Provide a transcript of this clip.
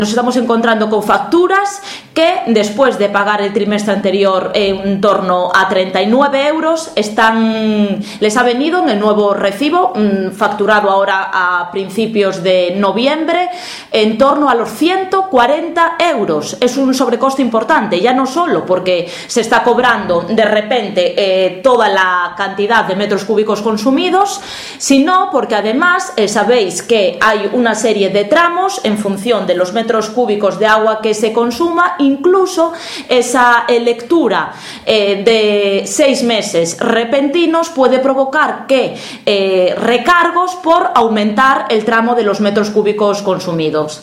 Nos estamos encontrando con facturas que, después de pagar el trimestre anterior en torno a 39 euros, les ha venido en el nuevo recibo, facturado ahora a principios de noviembre, en torno a los 140 euros. Es un sobrecoste importante, ya no solo porque se está cobrando de repente toda la cantidad de metros cúbicos consumidos, sino porque además sabéis que hay una serie de tramos en función de los metros cúbicos de agua que se consuma. Incluso esa lectura de 6 meses repentinos puede provocar que recargos por aumentar el tramo de los metros cúbicos consumidos.